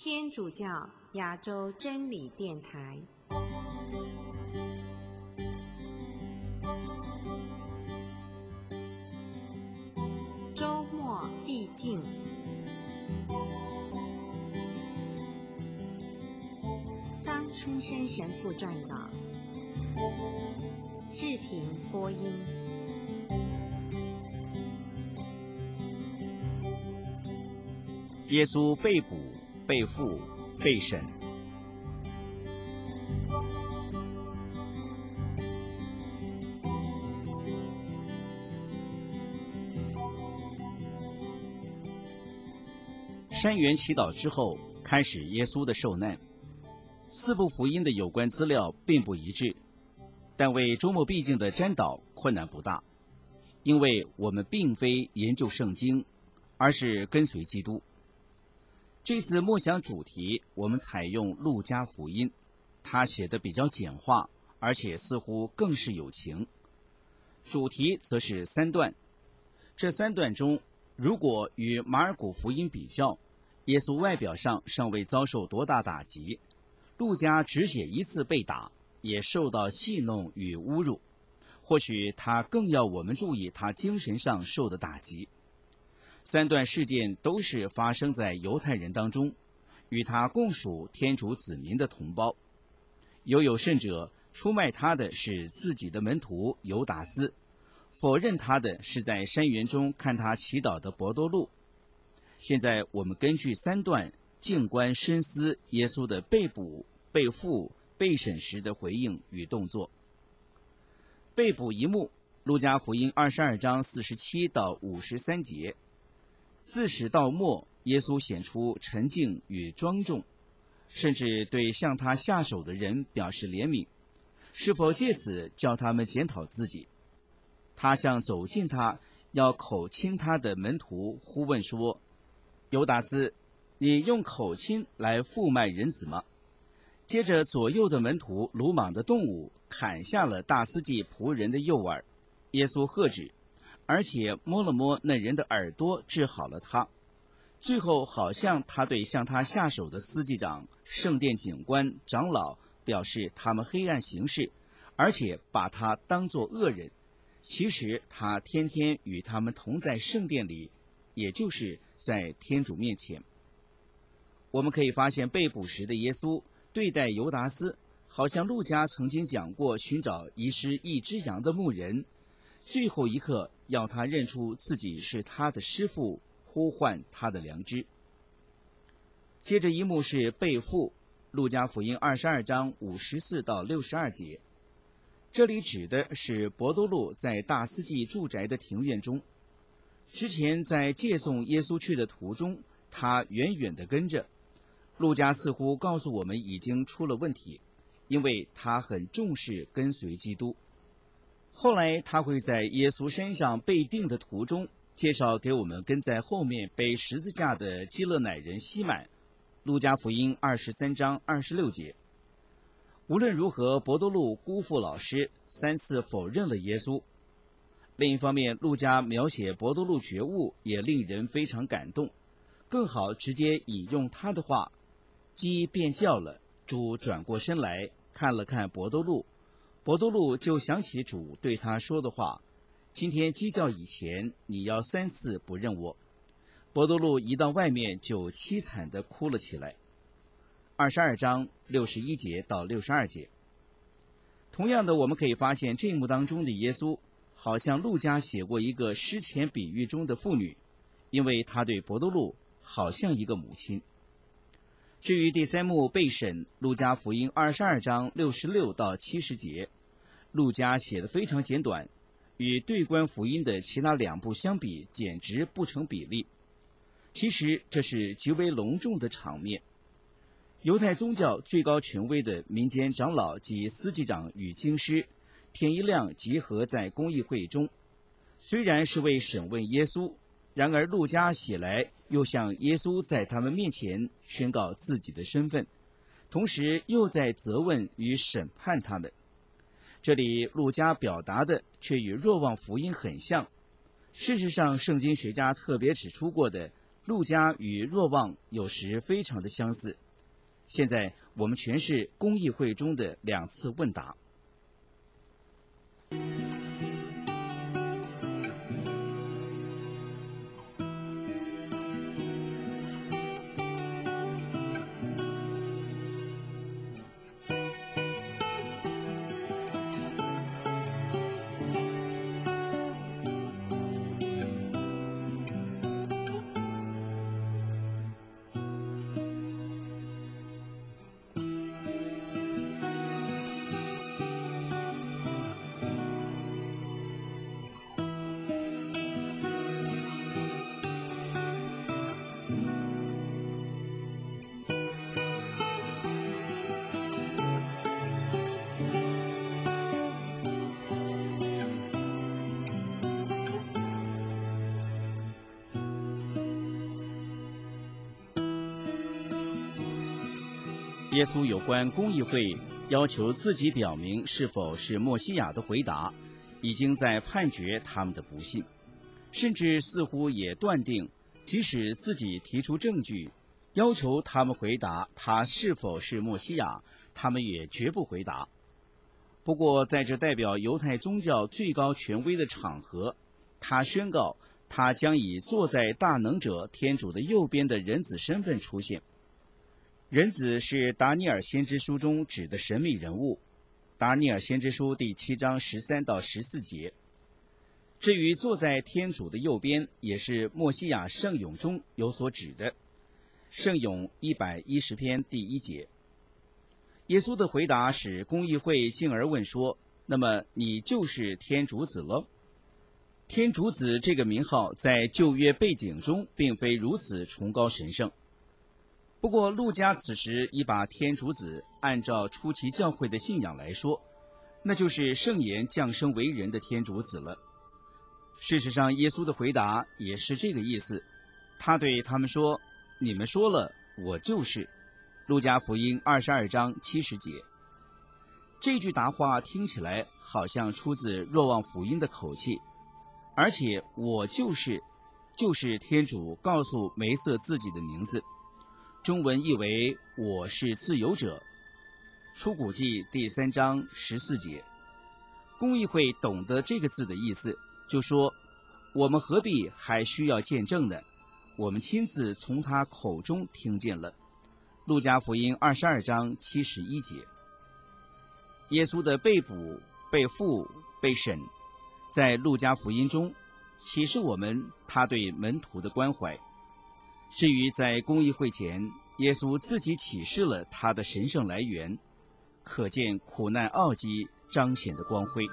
天主教亚洲真理电台。周末必静。张春生神父撰稿，视频播音。 耶稣被捕、被缚、被审。山园祈祷之后，开始耶稣的受难。四部福音的有关资料并不一致，但为周末必经的沾导困难不大，因为我们并非研究圣经，而是跟随基督。这次默想主题，我们采用路加福音，他写的比较简化，而且似乎更是有情。主题则是3段，这3段中，如果与马尔谷福音比较，耶稣外表上尚未遭受多大打击，路加只写1次被打，也受到戏弄与侮辱，或许他更要我们注意他精神上受的打击。3段事件都是发生在犹太人当中，与他共属天主子民的同胞。有甚者，出卖他的是自己的门徒犹达斯，否认他的是在山园中看他祈祷的伯多禄。现在我们根据3段静观深思耶稣的被捕、被缚、被审时的回应与动作。被捕一幕，路加福音22章47到53节。自始到末，耶稣显出沉静与庄重，甚至对向他下手的人表示怜悯，是否借此叫他们检讨自己？他向走近他要口亲他的门徒呼问说：犹达斯，你用口亲来负卖人子吗？接着左右的门徒鲁莽的动武，砍下了大司祭仆人的右耳。耶稣喝止，而且摸了摸那人的耳朵，治好了他。最后好像他对向他下手的司祭长、圣殿警官、长老表示他们黑暗行事，而且把他当作恶人。其实他天天与他们同在圣殿里，也就是在天主面前。我们可以发现被捕时的耶稣对待犹达斯，好像路加曾经讲过寻找遗失1只羊的牧人，最后一刻要他认出自己是他的师傅，呼唤他的良知。接着一幕是被缚，路加福音22章54到62节。这里指的是伯多禄在大司祭住宅的庭院中。之前在接送耶稣去的途中，他远远地跟着。路加似乎告诉我们已经出了问题，因为他很重视跟随基督。后来他会在耶稣身上被钉的途中介绍给我们跟在后面背十字架的基勒乃人西满，路加福音23章26节。无论如何，伯多禄辜负老师，3次否认了耶稣。另一方面，路加描写伯多禄觉悟也令人非常感动，更好直接引用他的话：鸡便叫了，主转过身来看了看伯多禄，伯多禄就想起主对他说的话：今天鸡叫以前，你要3次不认我。伯多禄一到外面就凄惨地哭了起来。22章61节到62节。同样的，我们可以发现这一幕当中的耶稣好像路加写过一个诗前比喻中的妇女，因为他对伯多禄好像一个母亲。至于第3幕被审，路加福音22章66到70节，路加写得非常简短，与对观福音的其他2部相比简直不成比例。其实这是极为隆重的场面。犹太宗教最高权威的民间长老及司祭长与经师天一亮集合在公议会中，虽然是为审问耶稣，然而路加写来又像耶稣在他们面前宣告自己的身份，同时又在责问与审判他们。这里路加表达的却与若望福音很像。事实上，圣经学家特别指出过的路加与若望有时非常的相似。现在我们全是公议会中的2次问答。耶稣有关公议会要求自己表明是否是默西亚的回答，已经在判决他们的不信，甚至似乎也断定，即使自己提出证据，要求他们回答他是否是默西亚，他们也绝不回答。不过在这代表犹太宗教最高权威的场合，他宣告他将以坐在大能者天主的右边的人子身份出现。人子是达尼尔先知书中指的神秘人物，达尼尔先知书第7章13到14节。至于坐在天主的右边，也是默西亚圣咏中有所指的，圣咏110篇第1节。耶稣的回答使公议会进而问说：那么你就是天主子了？天主子这个名号在旧约背景中并非如此崇高神圣。不过路加此时已把天主子按照初期教会的信仰来说，那就是圣言降生为人的天主子了。事实上耶稣的回答也是这个意思，他对他们说：你们说了，我就是。路加福音22章70节。这句答话听起来好像出自若望福音的口气，而且我就是天主告诉梅瑟自己的名字，中文译为我是自由者，出谷记第3章14节。公议会懂得这个字的意思，就说我们何必还需要见证呢？我们亲自从他口中听见了。路加福音22章71节。耶稣的被捕、被缚、被审，在路加福音中启示我们他对门徒的关怀。至于在公议会前，耶稣自己启示了他的神圣来源，可见苦难奥迹彰显的光辉。